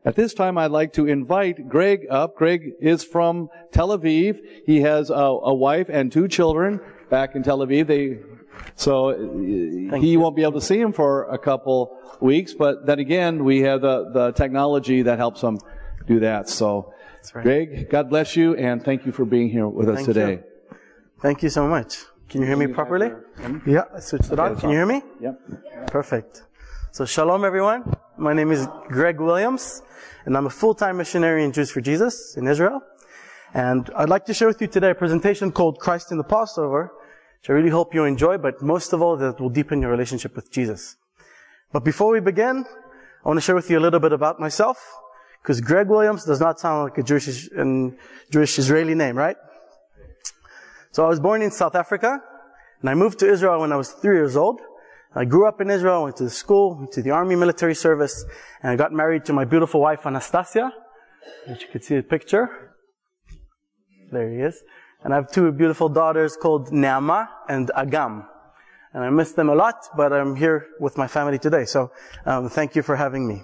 At this time, I'd like to invite Greg up. Greg is from Tel Aviv. He has a wife and 2 children back in Tel Aviv. He won't be able to see him for a couple weeks, but then again, we have the technology that helps him do that. So, that's right. Greg, God bless you, and thank you for being here with us today. Thank you so much. Can you hear me properly? Yeah, I switched it on. Can you hear me? Yep. Perfect. So, shalom everyone. My name is Greg Williams, and I'm a full-time missionary in Jews for Jesus in Israel. And I'd like to share with you today a presentation called Christ in the Passover, which I really hope you enjoy, but most of all, that will deepen your relationship with Jesus. But before we begin, I want to share with you a little bit about myself, because Greg Williams does not sound like a Jewish Israeli name, right? So I was born in South Africa, and I moved to Israel when I was 3 years old. I grew up in Israel, went to school, went to the army military service, and I got married to my beautiful wife, Anastasia, which you can see the picture. There he is. And I have 2 beautiful daughters called Neama and Agam. And I miss them a lot, but I'm here with my family today. So, thank you for having me.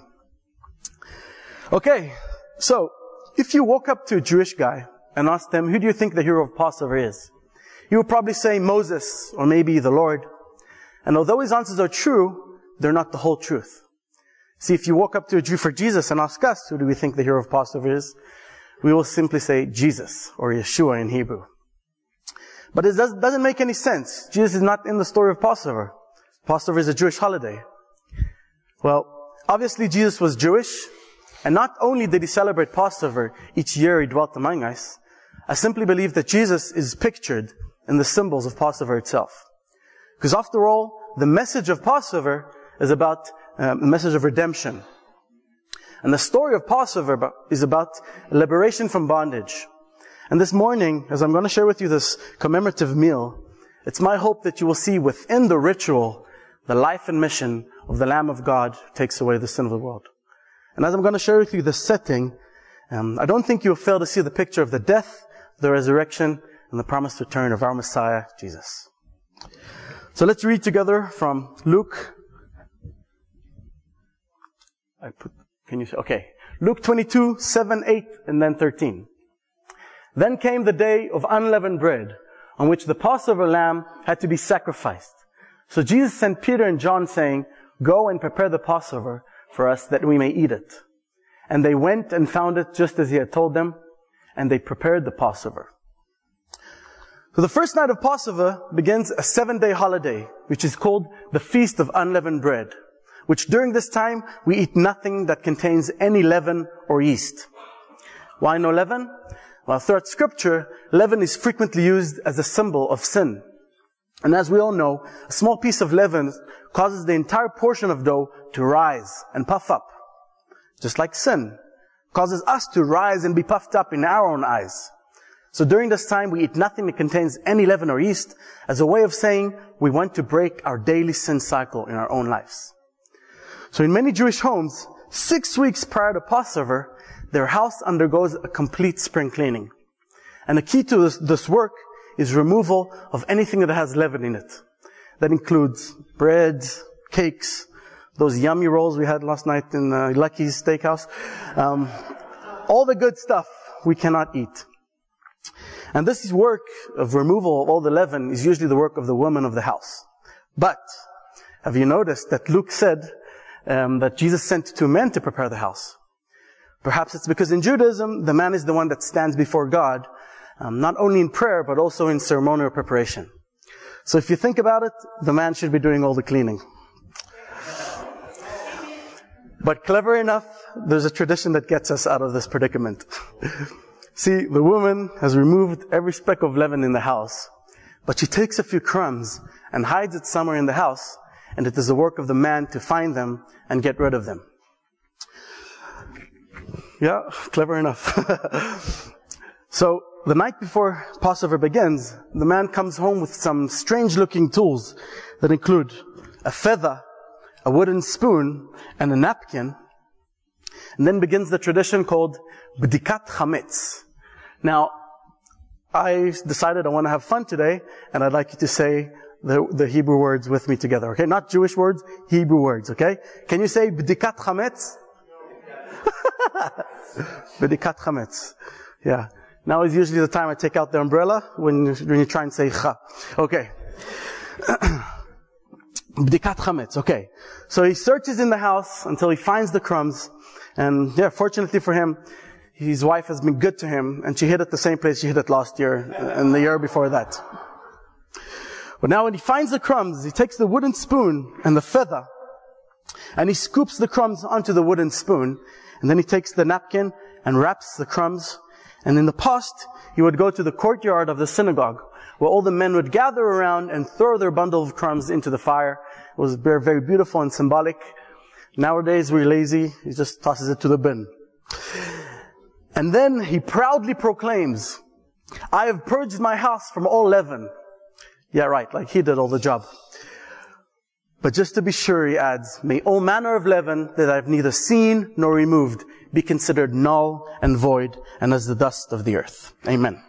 Okay. So, if you walk up to a Jewish guy and ask them, who do you think the hero of Passover is? He will probably say Moses, or maybe the Lord. And although his answers are true, they're not the whole truth. See, if you walk up to a Jew for Jesus and ask us, who do we think the hero of Passover is? We will simply say Jesus, or Yeshua in Hebrew. But it doesn't make any sense. Jesus is not in the story of Passover. Passover is a Jewish holiday. Well, obviously Jesus was Jewish, and not only did he celebrate Passover each year he dwelt among us, I simply believe that Jesus is pictured in the symbols of Passover itself. Because after all, the message of Passover is about the message of redemption. And the story of Passover is about liberation from bondage. And this morning, as I'm going to share with you this commemorative meal, it's my hope that you will see within the ritual the life and mission of the Lamb of God who takes away the sin of the world. And as I'm going to share with you the setting, I don't think you'll fail to see the picture of the death, the resurrection, and the promised return of our Messiah, Jesus. So let's read together from Luke. Luke 22, 7, 8, and then 13. Then came the day of unleavened bread, on which the Passover lamb had to be sacrificed. So Jesus sent Peter and John saying, "Go and prepare the Passover for us that we may eat it." And they went and found it just as he had told them, and they prepared the Passover. So the first night of Passover begins a 7-day holiday, which is called the Feast of Unleavened Bread, which during this time we eat nothing that contains any leaven or yeast. Why no leaven? Well, throughout Scripture, leaven is frequently used as a symbol of sin. And as we all know, a small piece of leaven causes the entire portion of dough to rise and puff up. Just like sin causes us to rise and be puffed up in our own eyes. So during this time, we eat nothing that contains any leaven or yeast as a way of saying we want to break our daily sin cycle in our own lives. So in many Jewish homes, 6 weeks prior to Passover, their house undergoes a complete spring cleaning. And the key to this work is removal of anything that has leaven in it. That includes bread, cakes, those yummy rolls we had last night in Lucky's Steakhouse. All the good stuff we cannot eat. And this work of removal of all the leaven is usually the work of the woman of the house. But have you noticed that Luke said that Jesus sent 2 men to prepare the house? Perhaps it's because in Judaism, the man is the one that stands before God, not only in prayer, but also in ceremonial preparation. So if you think about it, the man should be doing all the cleaning. But clever enough, there's a tradition that gets us out of this predicament. See, the woman has removed every speck of leaven in the house, but she takes a few crumbs and hides it somewhere in the house, and it is the work of the man to find them and get rid of them. Yeah, clever enough. So, the night before Passover begins, the man comes home with some strange-looking tools that include a feather, a wooden spoon, and a napkin. And then begins the tradition called Bdikat Chametz. Now, I decided I want to have fun today, and I'd like you to say the Hebrew words with me together, okay? Not Jewish words, Hebrew words, okay? Can you say Bdikat Chametz? B'dikat chametz. Yeah. Now is usually the time I take out the umbrella when you try and say cha. Okay. B'dikat chametz. Okay. So he searches in the house until he finds the crumbs. And yeah, fortunately for him, his wife has been good to him, and she hid it the same place she hid it last year and the year before that. But now when he finds the crumbs, he takes the wooden spoon and the feather, and he scoops the crumbs onto the wooden spoon, and then he takes the napkin and wraps the crumbs. And in the past, he would go to the courtyard of the synagogue, where all the men would gather around and throw their bundle of crumbs into the fire. It was very, very beautiful and symbolic. Nowadays, we're lazy. He just tosses it to the bin. And then he proudly proclaims, I have purged my house from all leaven. Yeah, right, like he did all the job. But just to be sure, he adds, may all manner of leaven that I have neither seen nor removed be considered null and void and as the dust of the earth. Amen.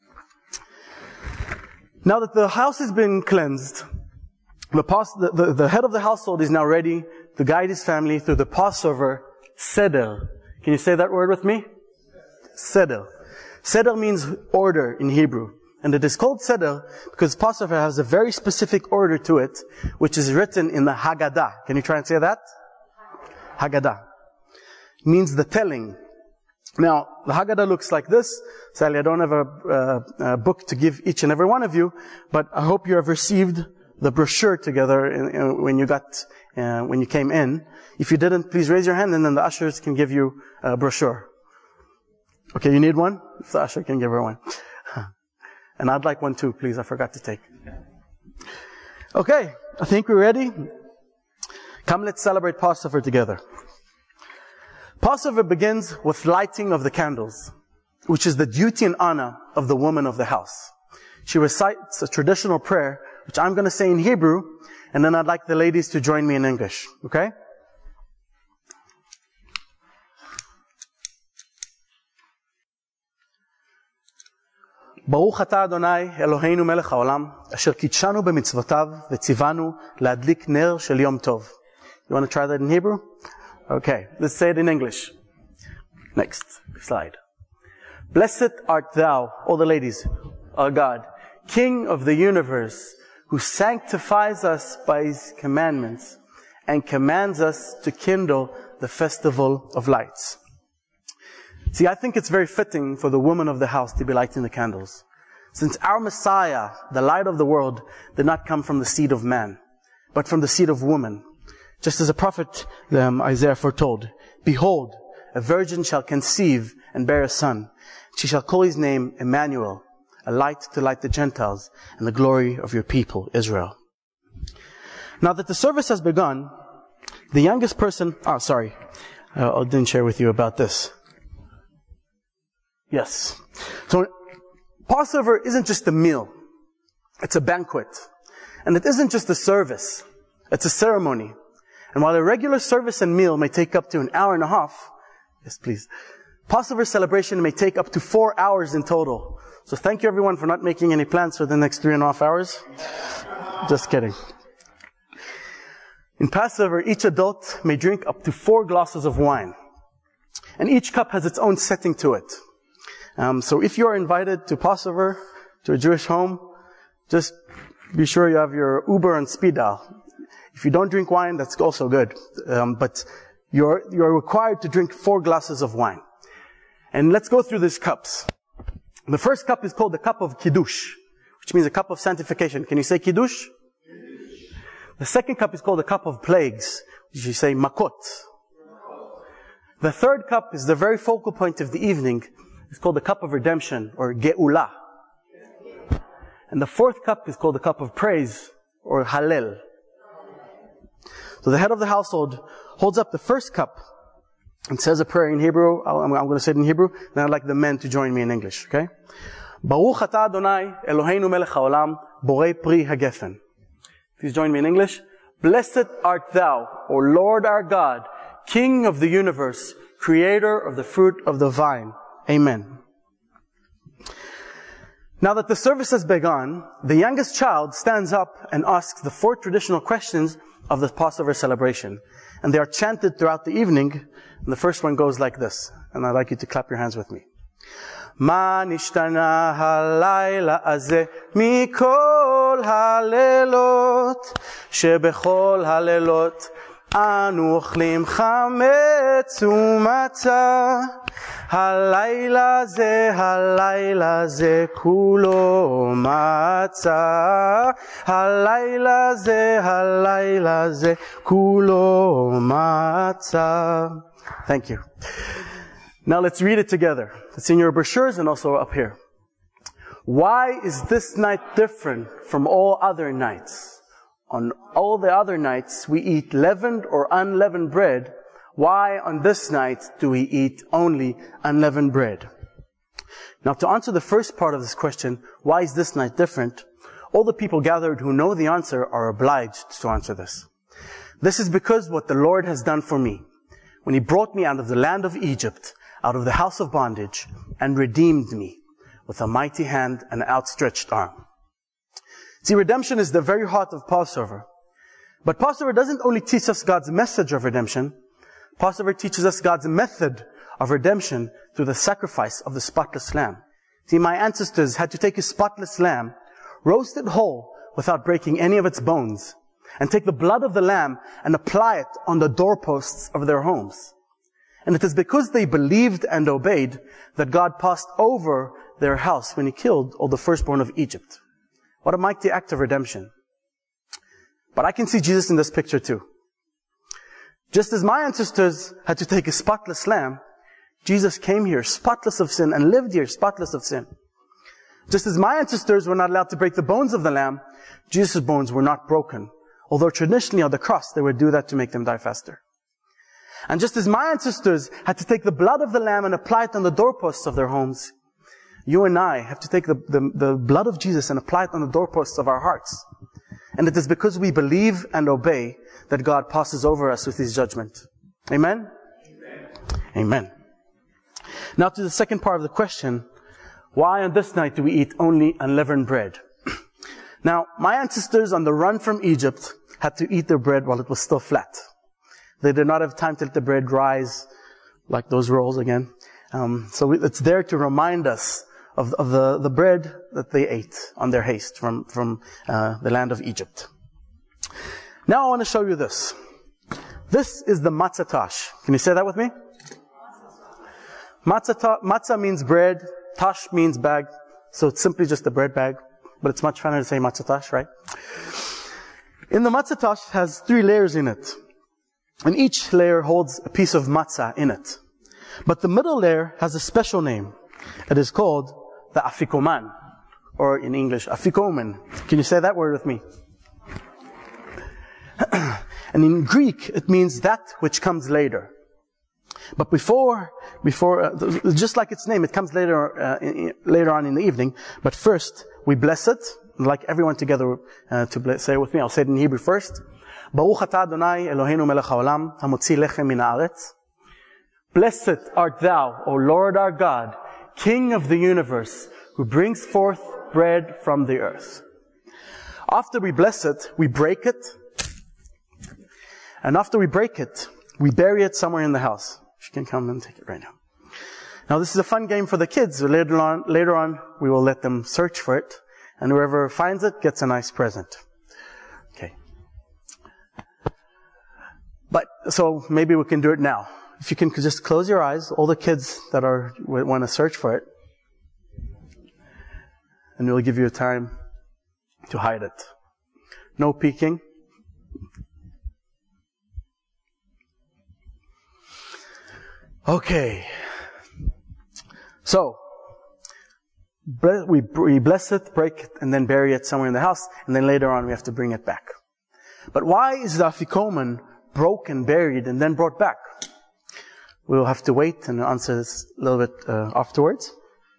Now that the house has been cleansed, the head of the household is now ready to guide his family through the Passover Seder. Can you say that word with me? Seder. Seder means order in Hebrew. And it is called Seder because Passover has a very specific order to it, which is written in the Haggadah. Can you try and say that? Haggadah. Means the telling. Now, the Haggadah looks like this. Sadly, I don't have a book to give each and every one of you, but I hope you have received the brochure together when you came in. If you didn't, please raise your hand and then the ushers can give you a brochure. Okay, you need one? If the usher can give her one. And I'd like one too, please. I forgot to take. Okay, I think we're ready. Come, let's celebrate Passover together. Passover begins with lighting of the candles, which is the duty and honor of the woman of the house. She recites a traditional prayer, which I'm going to say in Hebrew, and then I'd like the ladies to join me in English. Okay? ברוך אתה אדוני אלוהינו מלך העולם אשר קידשנו במצוותיו וציוונו להדליק נר של יום טוב. You want to try that in Hebrew? Okay, let's say it in English. Next slide. Blessed art thou, all the ladies, O God, King of the universe, who sanctifies us by his commandments and commands us to kindle the festival of lights. See, I think it's very fitting for the woman of the house to be lighting the candles. Since our Messiah, the light of the world, did not come from the seed of man, but from the seed of woman. Just as the prophet Isaiah foretold, behold, a virgin shall conceive and bear a son. She shall call his name Emmanuel, a light to light the Gentiles and the glory of your people, Israel. Now that the service has begun, the youngest person, I didn't share with you about this. Yes. So, Passover isn't just a meal. It's a banquet. And it isn't just a service. It's a ceremony. And while a regular service and meal may take up to an hour and a half, yes please, Passover celebration may take up to 4 hours in total. So thank you everyone for not making any plans for the next 3.5 hours. Just kidding. In Passover, each adult may drink up to 4 glasses of wine. And each cup has its own setting to it. So if you are invited to Passover, to a Jewish home, just be sure you have your Uber and speed dial. If you don't drink wine, that's also good. But you're required to drink 4 glasses of wine. And let's go through these cups. The first cup is called the cup of Kiddush, which means a cup of sanctification. Can you say Kiddush? Kiddush. The second cup is called the cup of plagues, which you say Makot. The third cup is the very focal point of the evening. It's called the cup of redemption, or Geula. And the fourth cup is called the cup of praise, or Hallel. So the head of the household holds up the first cup and says a prayer in Hebrew. I'm going to say it in Hebrew. Then I'd like the men to join me in English. Okay? Baruch atah Adonai Eloheinu melech haolam borei pri hagefen. Please join me in English. Blessed art thou, O Lord our God, King of the universe, Creator of the fruit of the vine. Amen. Now that the service has begun, the youngest child stands up and asks the 4 traditional questions of the Passover celebration. And they are chanted throughout the evening. And the first one goes like this. And I'd like you to clap your hands with me. Ma nishtana halayla azeh mikol halelot shebechol halelot anu ochlim chametz umatzah halayla ze kulo matzah halayla ze kulo matzah. Thank you. Now let's read it together. It's in your brochures and also up here. Why is this night different from all other nights? On all the other nights, we eat leavened or unleavened bread. Why on this night do we eat only unleavened bread? Now to answer the first part of this question, why is this night different? All the people gathered who know the answer are obliged to answer this. This is because what the Lord has done for me. When He brought me out of the land of Egypt, out of the house of bondage, and redeemed me with a mighty hand and outstretched arm. See, redemption is the very heart of Passover. But Passover doesn't only teach us God's message of redemption. Passover teaches us God's method of redemption through the sacrifice of the spotless lamb. See, my ancestors had to take a spotless lamb, roast it whole without breaking any of its bones, and take the blood of the lamb and apply it on the doorposts of their homes. And it is because they believed and obeyed that God passed over their house when He killed all the firstborn of Egypt. What a mighty act of redemption. But I can see Jesus in this picture too. Just as my ancestors had to take a spotless lamb, Jesus came here spotless of sin and lived here spotless of sin. Just as my ancestors were not allowed to break the bones of the lamb, Jesus' bones were not broken. Although traditionally on the cross they would do that to make them die faster. And just as my ancestors had to take the blood of the lamb and apply it on the doorposts of their homes, you and I have to take the blood of Jesus and apply it on the doorposts of our hearts. And it is because we believe and obey that God passes over us with His judgment. Amen? Amen. Amen. Now to the second part of the question, why on this night do we eat only unleavened bread? Now, my ancestors on the run from Egypt had to eat their bread while it was still flat. They did not have time to let the bread rise like those rolls again. So it's there to remind us of the bread that they ate on their haste from the land of Egypt. Now I want to show you this. This is the matzah tash. Can you say that with me? Matzah means bread. Tash means bag. So it's simply just a bread bag. But it's much funner to say matzah tash, right? In the matzah tash has 3 layers in it. And each layer holds a piece of matzah in it. But the middle layer has a special name. It is called the afikoman. Or in English, afikomen. Can you say that word with me? And in Greek, it means that which comes later. But before, just like its name, it comes later on in the evening. But first, we bless it. I'd like everyone together to say it with me. I'll say it in Hebrew first. Baruch atah Adonai Eloheinu melech haolam hamotzi lechem min haaretz. Blessed art thou, O Lord our God, King of the universe, who brings forth bread from the earth. After we bless it, we break it. And after we break it, we bury it somewhere in the house. You can come and take it right now. Now this is a fun game for the kids. Later on, we will let them search for it. And whoever finds it gets a nice present. Okay. But, so maybe we can do it now. If you can just close your eyes, all the kids that want to search for it. And we'll give you time to hide it. No peeking. Okay. So, we bless it, break it, and then bury it somewhere in the house, and then later on we have to bring it back. But why is the afikomen broken, buried, and then brought back? We'll have to wait and answer this a little bit afterwards.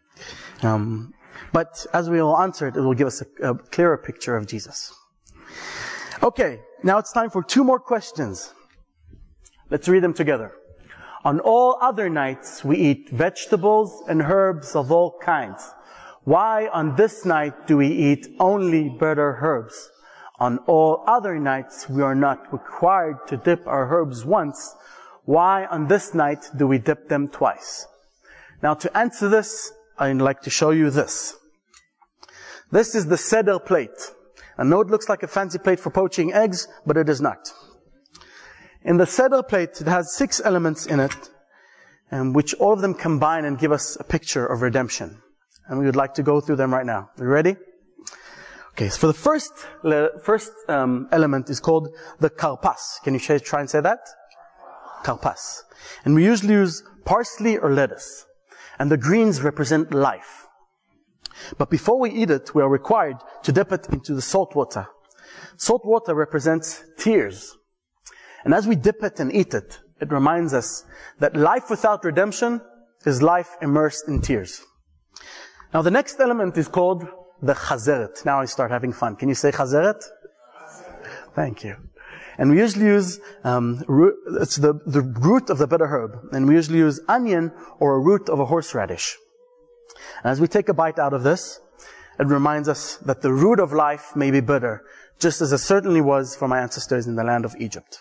But as we will answer it, it will give us a clearer picture of Jesus. Okay, now it's time for 2 more questions. Let's read them together. On all other nights, we eat vegetables and herbs of all kinds. Why on this night do we eat only bread or herbs? On all other nights, we are not required to dip our herbs once. Why on this night do we dip them twice? Now to answer this, I'd like to show you this. This is the seder plate. I know it looks like a fancy plate for poaching eggs, but it is not. In the seder plate, it has 6 elements in it, which all of them combine and give us a picture of redemption. And we would like to go through them right now. Are you ready? Okay, so for the first element is called the karpas. Can you try and say that? Karpas. And we usually use parsley or lettuce. And the greens represent life. But before we eat it, we are required to dip it into the salt water. Salt water represents tears. And as we dip it and eat it, it reminds us that life without redemption is life immersed in tears. Now the next element is called the chazeret. Now I start having fun. Can you say chazeret? Thank you. And we usually use, it's the root of the bitter herb. And we usually use onion or a root of a horseradish. And as we take a bite out of this, it reminds us that the root of life may be bitter, just as it certainly was for my ancestors in the land of Egypt.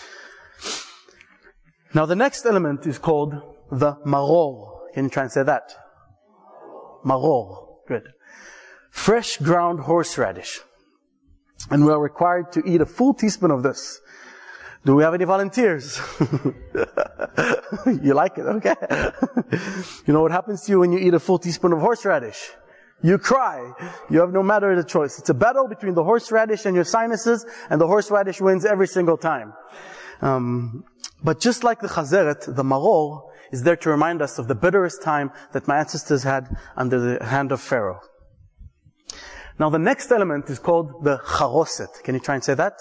Now the next element is called the maror. Can you try and say that? Maror. Good. Fresh ground horseradish. And we are required to eat a full teaspoon of this. Do we have any volunteers? You like it? Okay. You know what happens to you when you eat a full teaspoon of horseradish? You cry. You have no matter of the choice. It's a battle between the horseradish and your sinuses, and the horseradish wins every single time. But just like the chazeret, the maror is there to remind us of the bitterest time that my ancestors had under the hand of Pharaoh. Now the next element is called the charoset. Can you try and say that?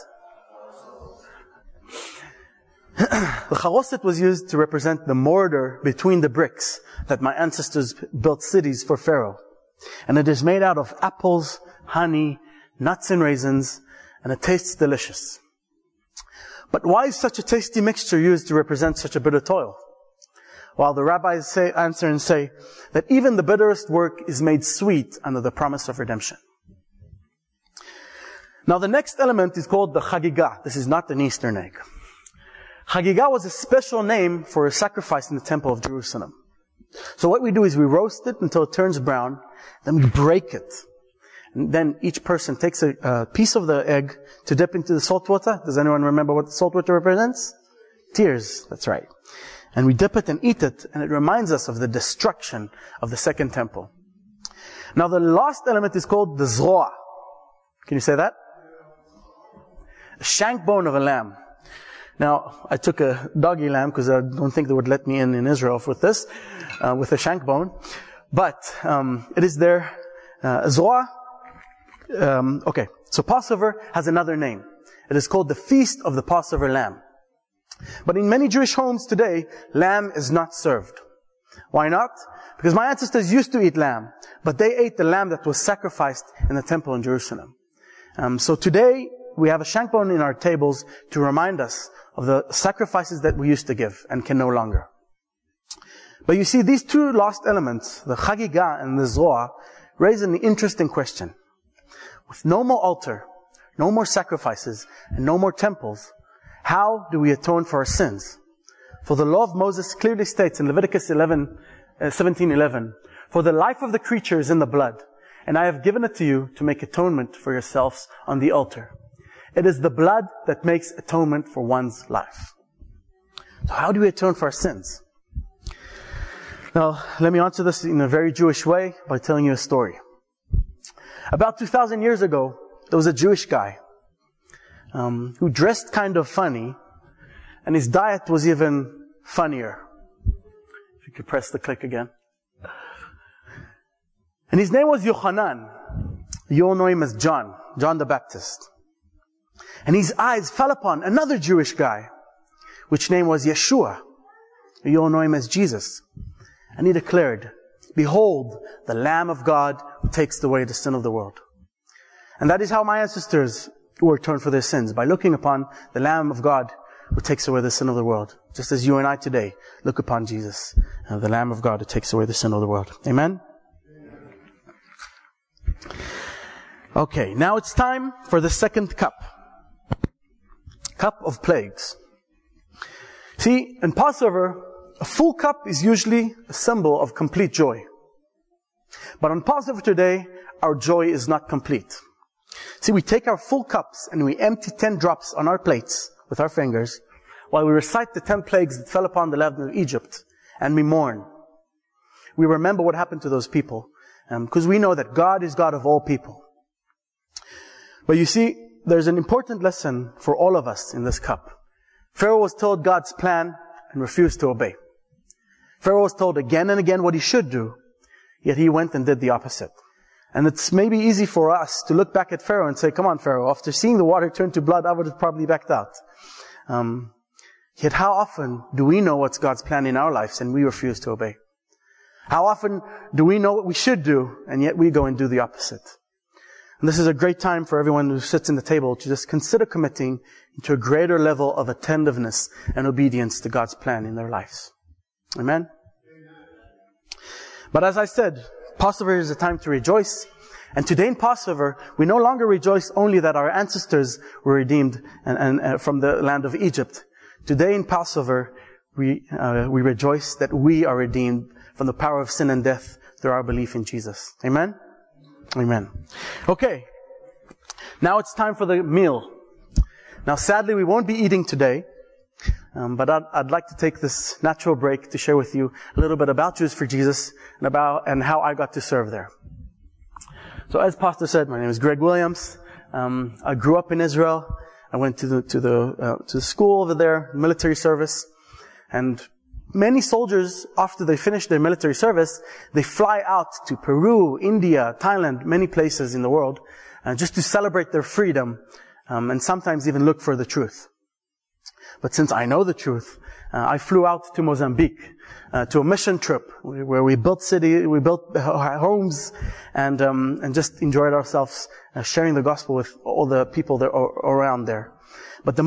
The charoset was used to represent the mortar between the bricks that my ancestors built cities for Pharaoh. And it is made out of apples, honey, nuts and raisins, and it tastes delicious. But why is such a tasty mixture used to represent such a bitter toil? While the rabbis answer and say that even the bitterest work is made sweet under the promise of redemption. Now the next element is called the chagigah. This is not an Eastern egg. Chagigah was a special name for a sacrifice in the Temple of Jerusalem. So what we do is we roast it until it turns brown, then we break it. And then each person takes a piece of the egg to dip into the salt water. Does anyone remember what the salt water represents? Tears. That's right. And we dip it and eat it, and it reminds us of the destruction of the second temple. Now the last element is called the zroa. Can you say that? A shank bone of a lamb. Now, I took a doggy lamb because I don't think they would let me in Israel with this, with a shank bone. But it is there, zroa. Okay, so Passover has another name. It is called the Feast of the Passover Lamb. But in many Jewish homes today, lamb is not served. Why not? Because my ancestors used to eat lamb, but they ate the lamb that was sacrificed in the temple in Jerusalem. So today, we have a shank bone in our tables to remind us of the sacrifices that we used to give and can no longer. But you see, these two last elements, the chagigah and the zroa, raise an interesting question. With no more altar, no more sacrifices, and no more temples, how do we atone for our sins? For the law of Moses clearly states in Leviticus 17:11, "For the life of the creature is in the blood, and I have given it to you to make atonement for yourselves on the altar." It is the blood that makes atonement for one's life. So how do we atone for our sins? Now, let me answer this in a very Jewish way by telling you a story. About 2,000 years ago, there was a Jewish guy who dressed kind of funny, and his diet was even funnier. If you could press the click again. And his name was Yochanan. You all know him as John the Baptist. And his eyes fell upon another Jewish guy, which name was Yeshua. You all know him as Jesus. And he declared, "Behold, the Lamb of God who takes away the sin of the world." And that is how my ancestors were atoned for their sins, by looking upon the Lamb of God who takes away the sin of the world. Just as you and I today look upon Jesus, the Lamb of God who takes away the sin of the world. Amen? Okay, now it's time for the second cup. Cup of plagues. See, in Passover, a full cup is usually a symbol of complete joy. But on Passover today, our joy is not complete. See, we take our full cups and we empty 10 drops on our plates with our fingers while we recite the 10 plagues that fell upon the land of Egypt, and we mourn. We remember what happened to those people, because we know that God is God of all people. But you see, there's an important lesson for all of us in this cup. Pharaoh was told God's plan and refused to obey. Pharaoh was told again and again what he should do, yet he went and did the opposite. And it's maybe easy for us to look back at Pharaoh and say, come on, Pharaoh, after seeing the water turn to blood, I would have probably backed out. Yet how often do we know what's God's plan in our lives and we refuse to obey? How often do we know what we should do and yet we go and do the opposite? And this is a great time for everyone who sits in the table to just consider committing to a greater level of attentiveness and obedience to God's plan in their lives. Amen? But as I said, Passover is a time to rejoice. And today in Passover, we no longer rejoice only that our ancestors were redeemed and from the land of Egypt. Today in Passover, we rejoice that we are redeemed from the power of sin and death through our belief in Jesus. Amen? Amen. Okay. Now it's time for the meal. Now sadly, we won't be eating today. But I'd like to take this natural break to share with you a little bit about Jews for Jesus and how I got to serve there. So as Pastor said, my name is Greg Williams. I grew up in Israel. I went to the school over there, military service, and many soldiers, after they finish their military service, they fly out to Peru, India, Thailand, many places in the world, just to celebrate their freedom, and sometimes even look for the truth. But since I know the truth, I flew out to Mozambique, to a mission trip where we built homes, and just enjoyed ourselves sharing the gospel with all the people that are around there. But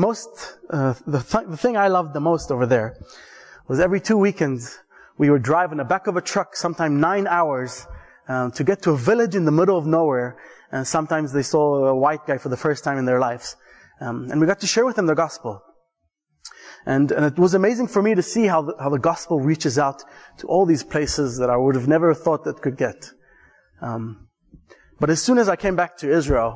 the thing I loved the most over there was every 2 weekends we would drive in the back of a truck, sometime 9 hours, to get to a village in the middle of nowhere. And sometimes they saw a white guy for the first time in their lives, and we got to share with them the gospel. And it was amazing for me to see how the gospel reaches out to all these places that I would have never thought that could get. But as soon as I came back to Israel,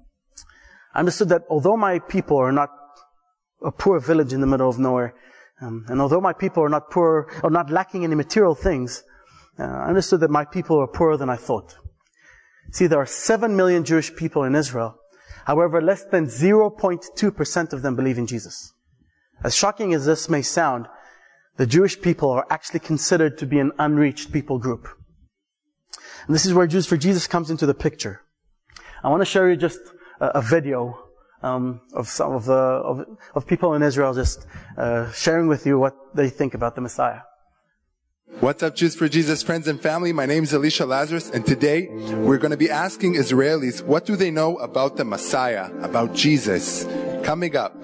I understood that although my people are not a poor village in the middle of nowhere, and although my people are not poor or not lacking any material things, I understood that my people are poorer than I thought. See, there are 7 million Jewish people in Israel. However, less than 0.2% of them believe in Jesus. As shocking as this may sound, the Jewish people are actually considered to be an unreached people group. And this is where Jews for Jesus comes into the picture. I want to show you just a video of some of people in Israel just sharing with you what they think about the Messiah. What's up, Jews for Jesus friends and family? My name is Elisha Lazarus, and today we're going to be asking Israelis, what do they know about the Messiah, about Jesus? Coming up.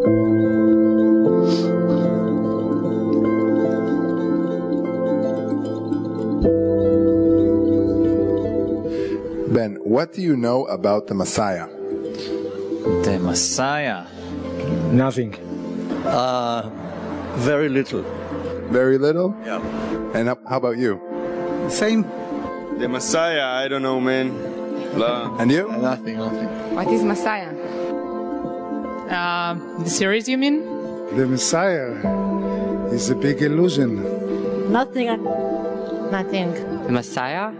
Ben, what do you know about the Messiah? The Messiah? Nothing. Very little. Very little? Yeah. And how about you? Same. The Messiah, I don't know, man. And you? Nothing. What is Messiah? The series, you mean? The Messiah is a big illusion. Nothing. The Messiah?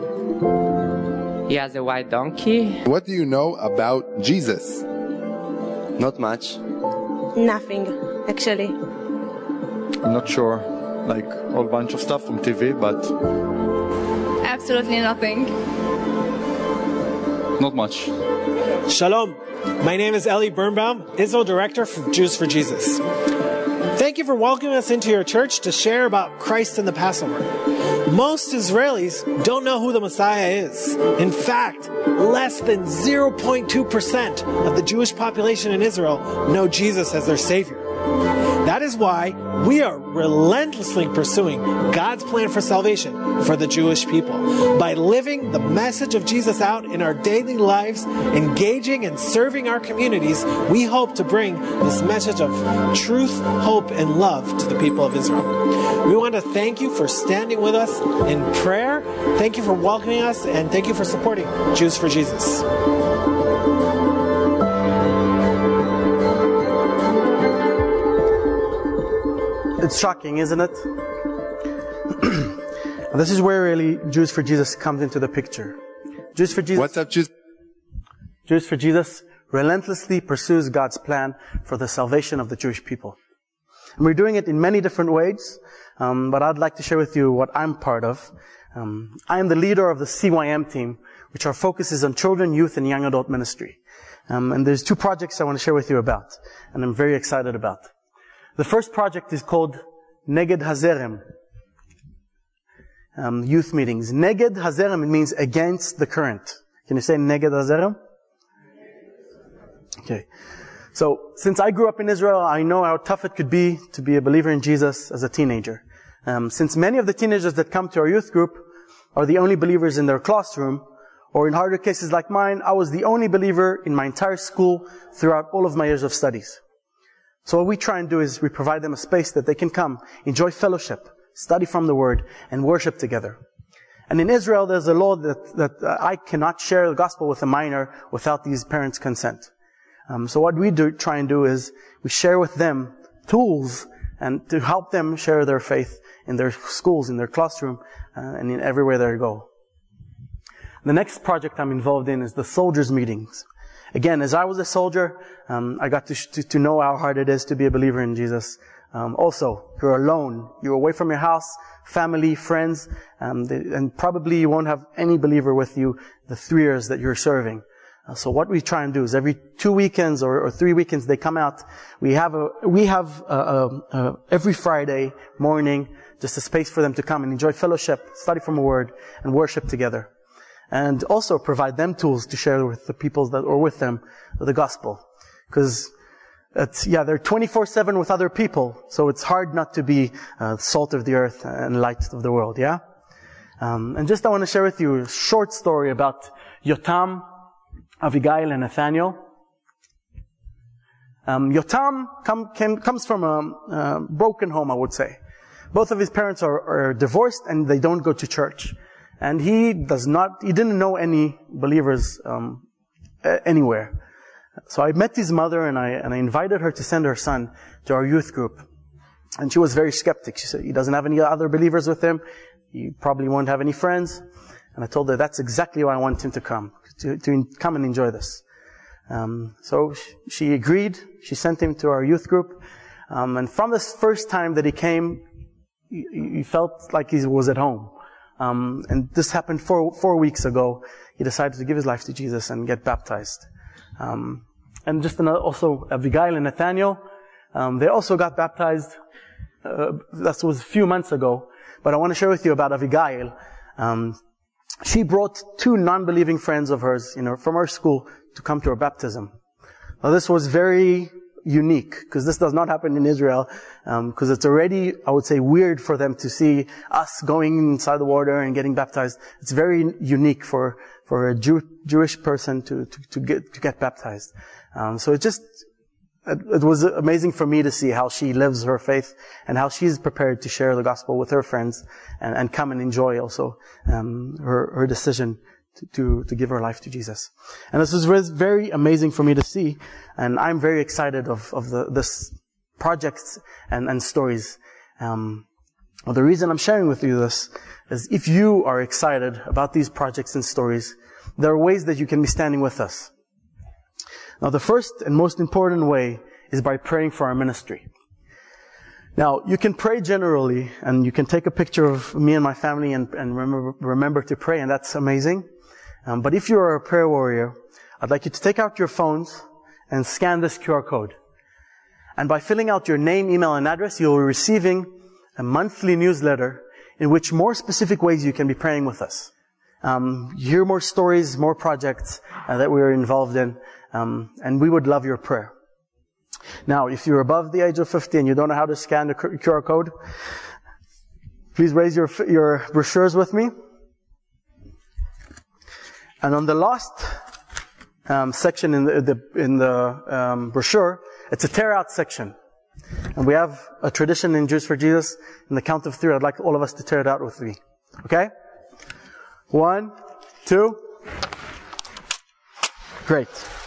He has a white donkey. What do you know about Jesus? Not much. Nothing, actually. I'm not sure. Like a whole bunch of stuff from TV, but Absolutely nothing. not much. Shalom. My name is Eli Birnbaum, Israel Director for Jews for Jesus. Thank you for welcoming us into your church to share about Christ and the Passover. Most Israelis don't know who the Messiah is. In fact, less than 0.2% of the Jewish population in Israel know Jesus as their Savior. That is why we are relentlessly pursuing God's plan for salvation for the Jewish people. By living the message of Jesus out in our daily lives, engaging and serving our communities, we hope to bring this message of truth, hope, and love to the people of Israel. We want to thank you for standing with us in prayer. Thank you for welcoming us, and thank you for supporting Jews for Jesus. It's shocking, isn't it? This is where really Jews for Jesus comes into the picture. Jews for Jesus. What's up, Jews? Jews for Jesus relentlessly pursues God's plan for the salvation of the Jewish people. And we're doing it in many different ways, but I'd like to share with you what I'm part of. I am the leader of the CYM team, which our focus is on children, youth, and young adult ministry. And there's 2 projects I want to share with you about, and I'm very excited about. The first project is called Neged Hazerem. Youth meetings. Neged Hazerem means against the current. Can you say Neged Hazerem? Okay. So, since I grew up in Israel, I know how tough it could be to be a believer in Jesus as a teenager. Since many of the teenagers that come to our youth group are the only believers in their classroom, or in harder cases like mine, I was the only believer in my entire school throughout all of my years of studies. So what we try and do is we provide them a space that they can come, enjoy fellowship, study from the Word, and worship together. And in Israel, there's a law that I cannot share the gospel with a minor without these parents' consent. So what we try and do is we share with them tools and to help them share their faith in their schools, in their classroom, and in everywhere they go. The next project I'm involved in is the soldiers' meetings. Again, as I was a soldier, I got to know how hard it is to be a believer in Jesus. Also, you're alone. You're away from your house, family, friends, and probably you won't have any believer with you the 3 years that you're serving. So what we try and do is every 2 weekends or 3 weekends they come out. We have every Friday morning just a space for them to come and enjoy fellowship, study from a word, and worship together. And also provide them tools to share with the people that are with them the gospel. Because they're 24/7 with other people, so it's hard not to be salt of the earth and light of the world, yeah? And just I want to share with you a short story about Yotam, Abigail, and Nathaniel. Yotam comes from a broken home, I would say. Both of his parents are divorced and they don't go to church. And he didn't know any believers anywhere. So I met his mother and I invited her to send her son to our youth group. And she was very skeptic. She said, he doesn't have any other believers with him. He probably won't have any friends. And I told her, that's exactly why I want him to come and enjoy this. So she agreed. She sent him to our youth group. And from the first time that he came, he felt like he was at home. And this happened 4 weeks ago. He decided to give his life to Jesus and get baptized. And just also Abigail and Nathaniel, they also got baptized. That was a few months ago. But I want to share with you about Abigail. She brought 2 non-believing friends of hers, from her school to come to her baptism. Now this was very unique, because this does not happen in Israel, because it's already, I would say, weird for them to see us going inside the water and getting baptized. It's very unique for a Jewish person to get baptized. So it was amazing for me to see how she lives her faith and how she's prepared to share the gospel with her friends and come and enjoy also her decision to give her life to Jesus. And this was very amazing for me to see, and I'm very excited of this project and stories. Well, the reason I'm sharing with you this is if you are excited about these projects and stories, there are ways that you can be standing with us. Now, the first and most important way is by praying for our ministry. Now, you can pray generally, and you can take a picture of me and my family and remember to pray, and that's amazing. But if you're a prayer warrior, I'd like you to take out your phones and scan this QR code. And by filling out your name, email, and address, you'll be receiving a monthly newsletter in which more specific ways you can be praying with us. You hear more stories, more projects that we're involved in, and we would love your prayer. Now, if you're above the age of 50 and you don't know how to scan the QR code, please raise your brochures with me. And on the last section in the brochure, it's a tear out section. And we have a tradition in Jews for Jesus. In the count of 3, I'd like all of us to tear it out with me. Okay? 1, 2. Great.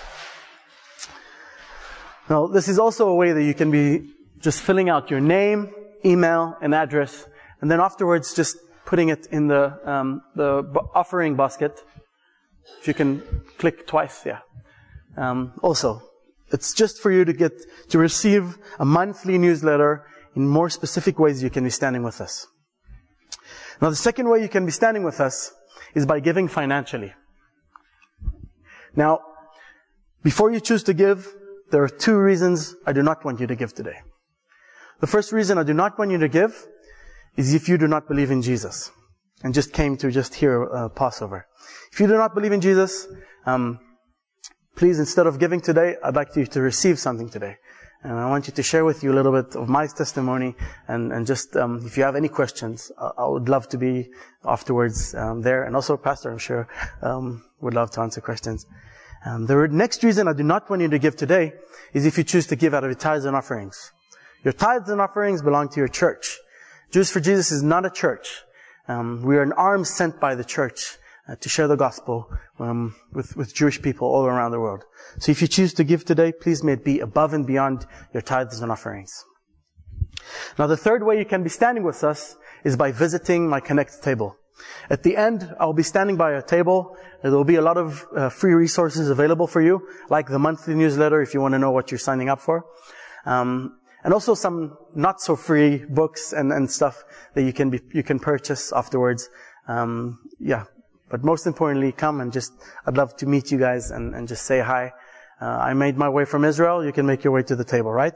Now, this is also a way that you can be just filling out your name, email, and address, and then afterwards just putting it in the offering basket. If you can click twice, yeah. Also, it's just for you to receive a monthly newsletter in more specific ways you can be standing with us. Now, the second way you can be standing with us is by giving financially. Now, before you choose to give, there are 2 reasons I do not want you to give today. The first reason I do not want you to give is if you do not believe in Jesus and just came to just hear Passover. If you do not believe in Jesus, please, instead of giving today, I'd like you to receive something today. And I want you to share with you a little bit of my testimony and just, if you have any questions, I would love to be afterwards there. And also, Pastor, I'm sure, would love to answer questions. The next reason I do not want you to give today is if you choose to give out of your tithes and offerings. Your tithes and offerings belong to your church. Jews for Jesus is not a church. We are an arm sent by the church to share the gospel with Jewish people all around the world. So if you choose to give today, please may it be above and beyond your tithes and offerings. Now, the third way you can be standing with us is by visiting my Connect table. At the end, I'll be standing by a table. There will be a lot of free resources available for you, like the monthly newsletter if you want to know what you're signing up for. And also some not so free books and stuff that you can purchase afterwards. But most importantly, come and I'd love to meet you guys and just say hi. I made my way from Israel. You can make your way to the table, right?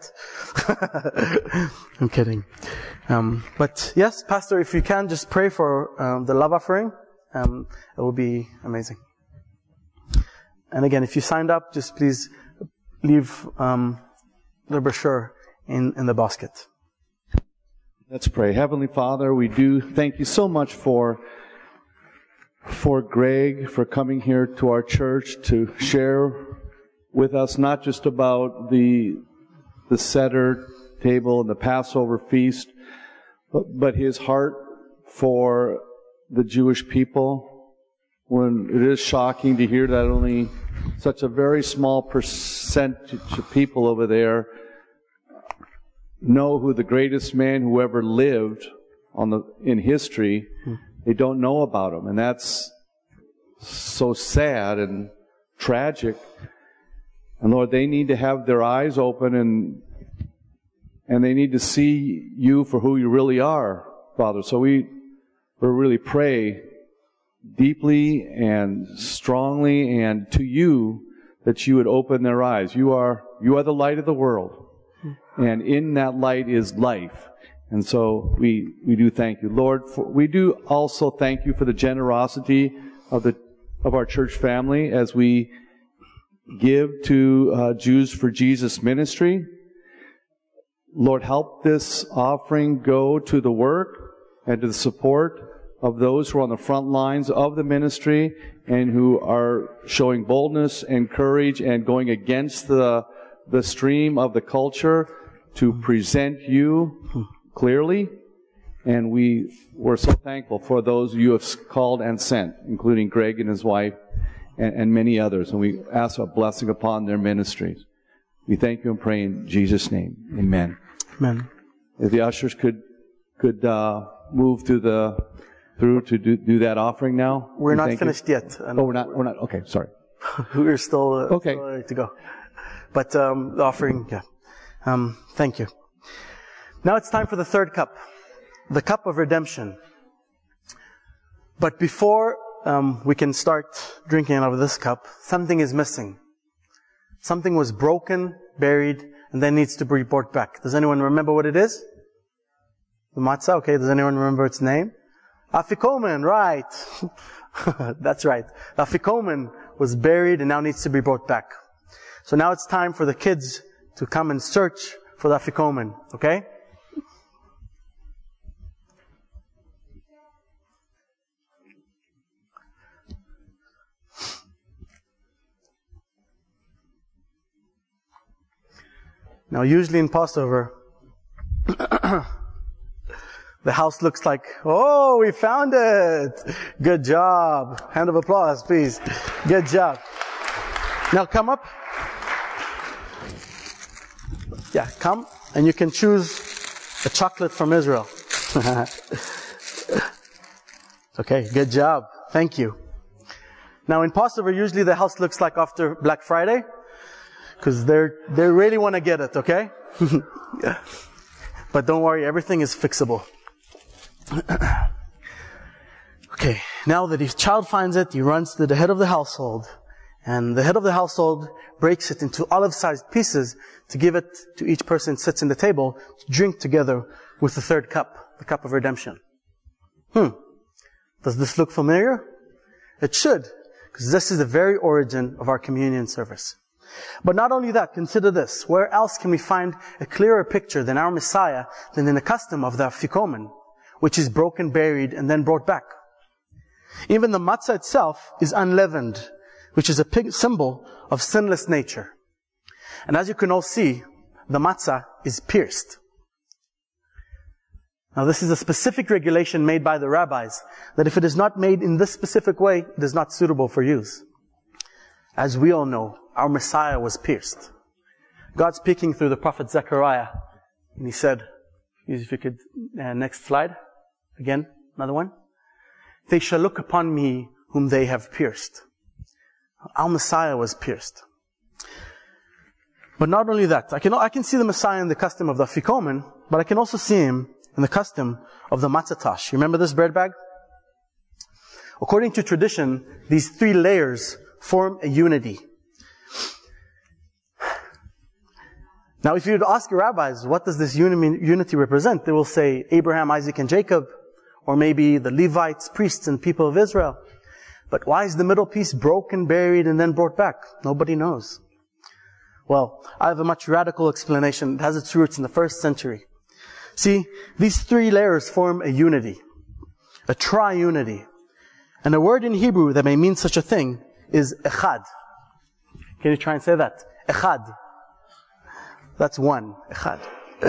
I'm kidding. But yes, Pastor, if you can just pray for the love offering, it will be amazing. And again, if you signed up, just please leave the brochure in the basket. Let's pray. Heavenly Father, we do thank you so much for Greg, for coming here to our church to share with us not just about the Seder table and the Passover feast, but his heart for the Jewish people. When it is shocking to hear that only such a very small percentage of people over there know who the greatest man who ever lived in history. They don't know about him, and that's so sad and tragic. And Lord, they need to have their eyes open and they need to see you for who you really are, Father. So we really pray deeply and strongly and to you that you would open their eyes. You are the light of the world, and in that light is life. And so we do thank you, Lord. We do also thank you for the generosity of our church family as we give to Jews for Jesus ministry. Lord, help this offering go to the work and to the support of those who are on the front lines of the ministry and who are showing boldness and courage and going against the stream of the culture to present you clearly. And we're so thankful for those you have called and sent, including Greg and his wife and many others. And we ask a blessing upon their ministries. We thank you and pray in Jesus' name. Amen. Amen. If the ushers could move through to do that offering now. We're not finished yet. We're not. Okay, sorry. We're still okay. Still ready to go. But the offering, yeah. Thank you. Now it's time for the third cup, the cup of redemption. But before we can start drinking out of this cup, something is missing. Something was broken, buried, and then needs to be brought back. Does anyone remember what it is? The matzah, okay. Does anyone remember its name? Afikomen, right. That's right. Afikomen was buried and now needs to be brought back. So now it's time for the kids to come and search for the afikomen. Okay? Now, usually in Passover, the house looks like, oh, we found it. Good job. Hand of applause, please. Good job. Now come up. Yeah, come. And you can choose a chocolate from Israel. Okay, good job. Thank you. Now in Passover, usually the house looks like after Black Friday. Because they really want to get it, okay? But don't worry, everything is fixable. Okay, now that his child finds it, he runs to the head of the household. And the head of the household breaks it into olive-sized pieces to give it to each person who sits in the table to drink together with the third cup, the cup of redemption. Does this look familiar? It should, because this is the very origin of our communion service. But not only that, consider this. Where else can we find a clearer picture than our Messiah, than in the custom of the afikomen, which is broken, buried, and then brought back? Even the matzah itself is unleavened, which is a symbol of sinless nature. And as you can all see, the matzah is pierced. Now this is a specific regulation made by the rabbis, that if it is not made in this specific way, it is not suitable for use. As we all know, our Messiah was pierced. God speaking through the prophet Zechariah, and he said, if you could, next slide, again, another one. They shall look upon me whom they have pierced. Our Messiah was pierced. But not only that, I can see the Messiah in the custom of the afikomen, but I can also see him in the custom of the matzah tash. You remember this bread bag? According to tradition, these three layers form a unity. Now, if you would ask your rabbis, what does this unity represent? They will say Abraham, Isaac, and Jacob, or maybe the Levites, priests, and people of Israel. But why is the middle piece broken, buried, and then brought back? Nobody knows. Well, I have a much radical explanation. It has its roots in the 1st century. See, these three layers form a unity, a tri-unity. And a word in Hebrew that may mean such a thing is echad. Can you try and say that? Echad. That's one. Echad.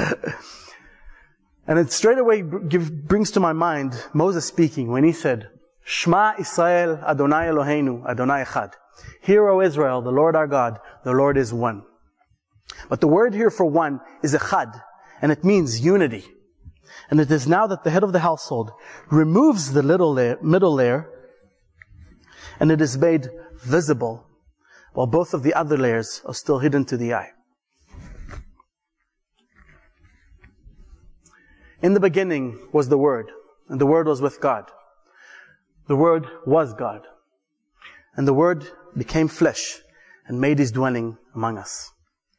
And it straight away brings to my mind Moses speaking when he said, Shema Israel Adonai Eloheinu Adonai Echad. Hear, O Israel, the Lord our God, the Lord is one. But the word here for one is echad, and it means unity. And it is now that the head of the household removes the middle layer, and it is made visible, while both of the other layers are still hidden to the eye. In the beginning was the Word, and the Word was with God. The Word was God. And the Word became flesh and made His dwelling among us.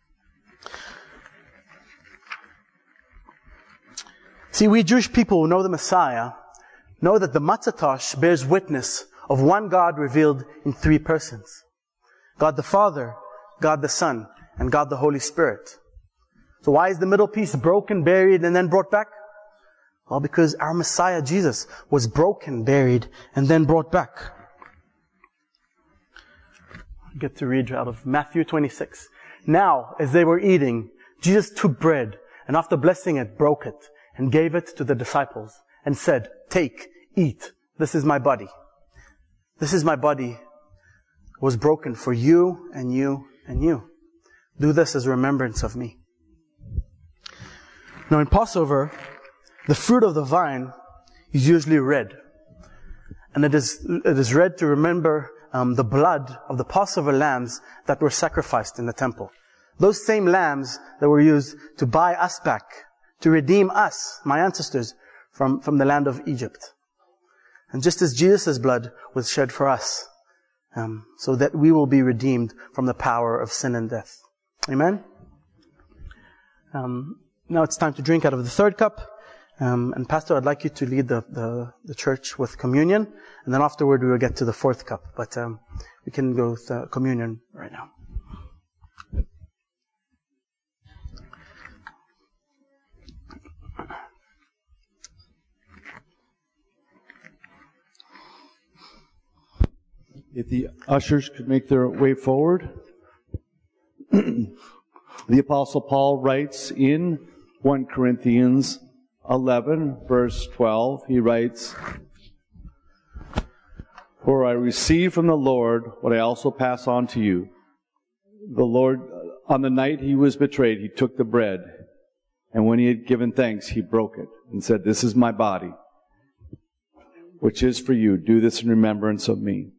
See, we Jewish people who know the Messiah know that the matzah tash bears witness of one God revealed in three persons. God the Father, God the Son, and God the Holy Spirit. So why is the middle piece broken, buried, and then brought back? Well, because our Messiah, Jesus, was broken, buried, and then brought back. I get to read out of Matthew 26. Now, as they were eating, Jesus took bread, and after blessing it, broke it, and gave it to the disciples, and said, "Take, eat, this is my body. This is my body, was broken for you, and you, and you. Do this as a remembrance of me." Now in Passover, the fruit of the vine is usually red. And it is red to remember the blood of the Passover lambs that were sacrificed in the temple. Those same lambs that were used to buy us back, to redeem us, my ancestors, from the land of Egypt. And just as Jesus' blood was shed for us, so that we will be redeemed from the power of sin and death. Amen? Now it's time to drink out of the third cup. And Pastor, I'd like you to lead the church with communion. And then afterward we will get to the fourth cup. But we can go with communion right now. If the ushers could make their way forward. The Apostle Paul writes in 1 Corinthians 11, verse 12, he writes, "For I received from the Lord what I also pass on to you. The Lord, on the night he was betrayed, he took the bread, and when he had given thanks, he broke it and said, 'This is my body, which is for you. Do this in remembrance of me.'"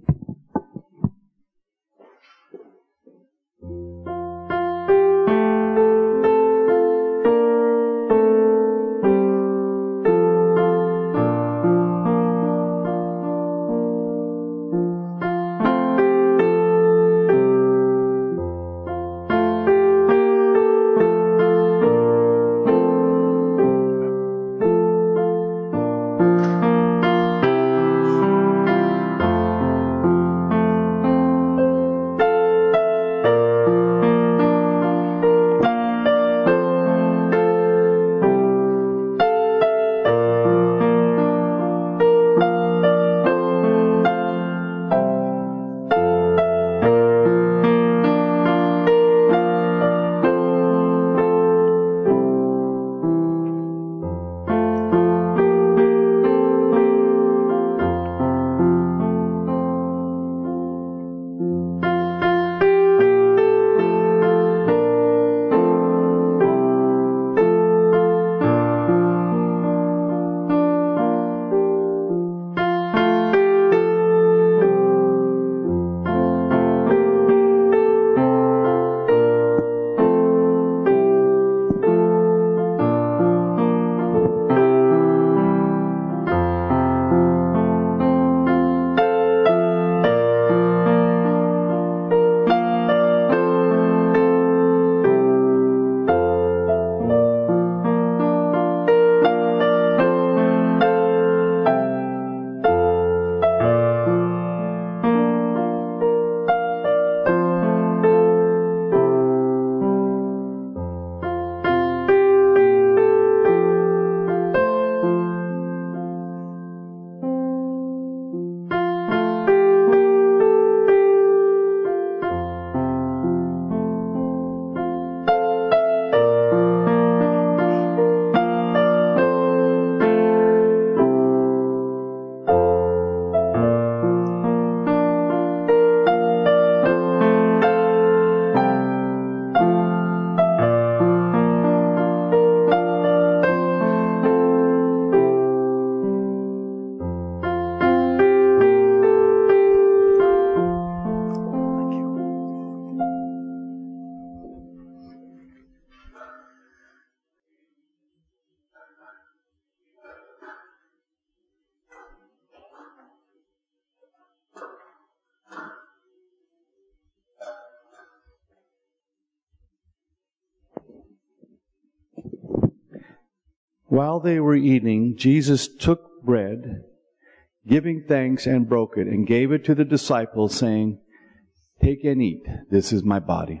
While they were eating, Jesus took bread, giving thanks, and broke it, and gave it to the disciples, saying, "Take and eat. This is my body."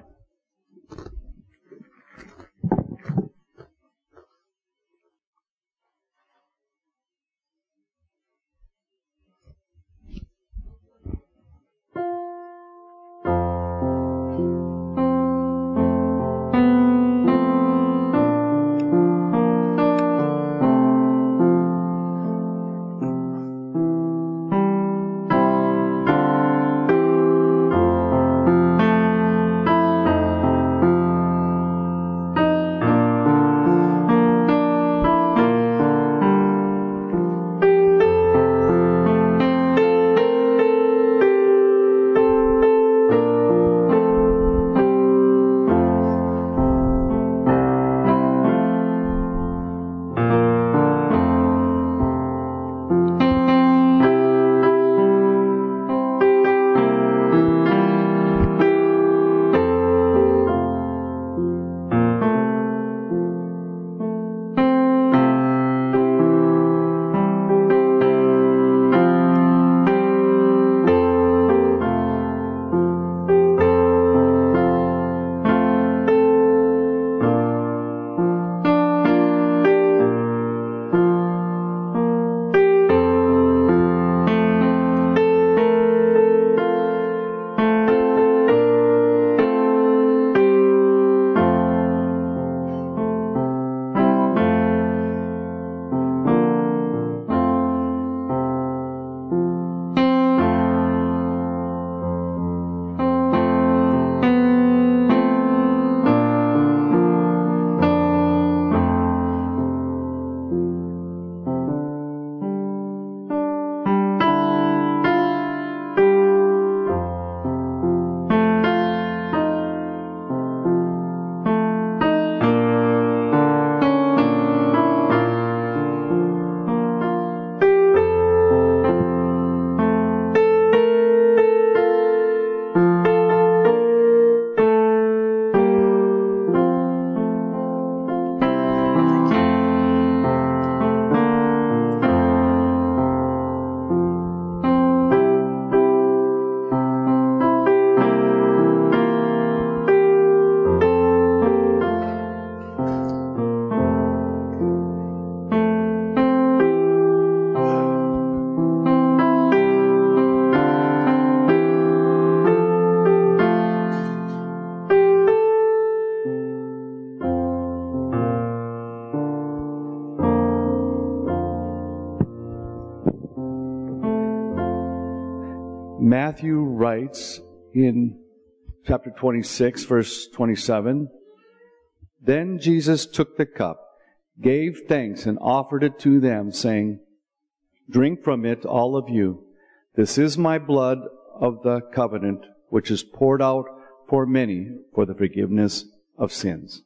Matthew writes in chapter 26, verse 27, "Then Jesus took the cup, gave thanks, and offered it to them, saying, 'Drink from it, all of you. This is my blood of the covenant, which is poured out for many for the forgiveness of sins.'"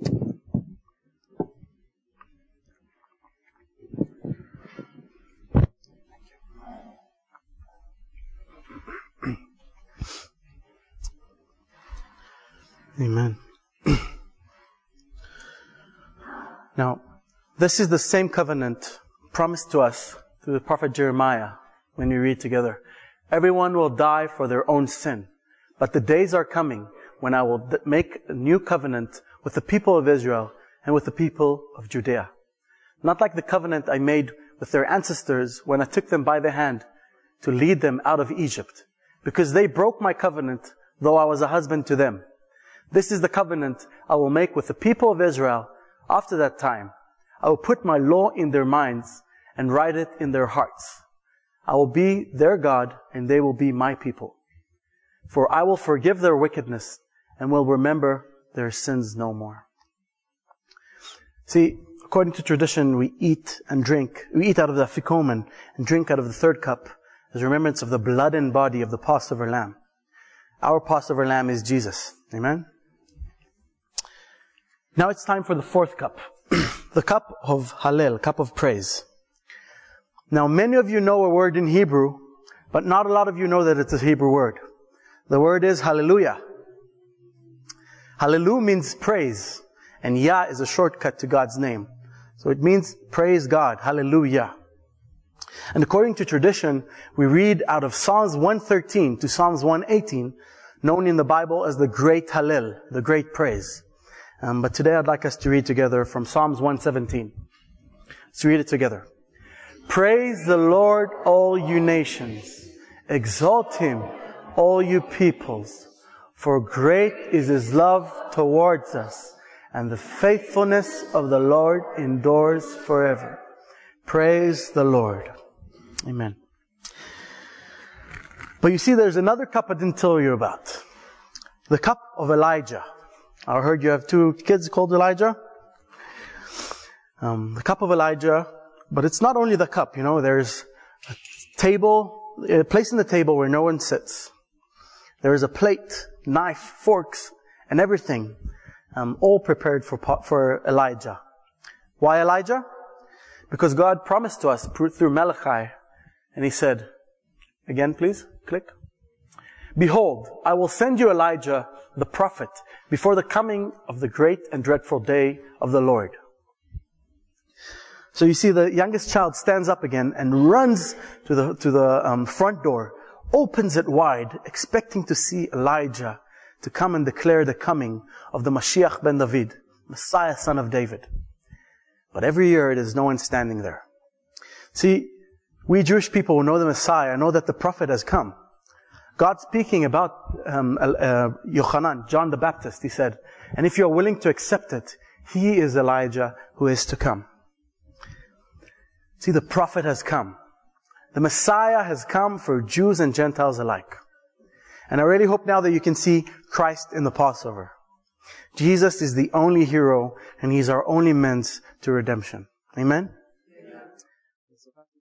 Amen. Now, this is the same covenant promised to us through the prophet Jeremiah when we read together. "Everyone will die for their own sin, but the days are coming when I will make a new covenant with the people of Israel and with the people of Judea. Not like the covenant I made with their ancestors when I took them by the hand to lead them out of Egypt, because they broke my covenant, though I was a husband to them. This is the covenant I will make with the people of Israel after that time. I will put my law in their minds and write it in their hearts. I will be their God, and they will be my people. For I will forgive their wickedness and will remember their sins no more." See, according to tradition, we eat and drink. We eat out of the afikomen and drink out of the third cup as remembrance of the blood and body of the Passover lamb. Our Passover lamb is Jesus. Amen? Now it's time for the fourth cup. The cup of Hallel, cup of praise. Now many of you know a word in Hebrew, but not a lot of you know that it's a Hebrew word. The word is hallelujah. Hallelu means praise, and Yah is a shortcut to God's name. So it means praise God, hallelujah. And according to tradition, we read out of Psalms 113 to Psalms 118, known in the Bible as the Great Hallel, the Great Praise. But today I'd like us to read together from Psalms 117. Let's read it together. "Praise the Lord, all you nations. Exalt Him, all you peoples. For great is His love towards us, and the faithfulness of the Lord endures forever." Praise the Lord. Amen. But you see, there's another cup I didn't tell you about. The cup of Elijah. I heard you have two kids called Elijah. The cup of Elijah, but it's not only the cup, there's a table, a place in the table where no one sits. There is a plate, knife, forks, and everything, all prepared for Elijah. Why Elijah? Because God promised to us through Malachi, and He said, again please, click. "Behold, I will send you Elijah, the prophet, before the coming of the great and dreadful day of the Lord." So you see the youngest child stands up again and runs to the front door, opens it wide, expecting to see Elijah to come and declare the coming of the Mashiach ben David, Messiah, son of David. But every year it is no one standing there. See, we Jewish people who know the Messiah know that the prophet has come. God speaking about Yochanan, John the Baptist, He said, "And if you are willing to accept it, he is Elijah who is to come." See, the prophet has come. The Messiah has come for Jews and Gentiles alike. And I really hope now that you can see Christ in the Passover. Jesus is the only hero, and He's our only means to redemption. Amen?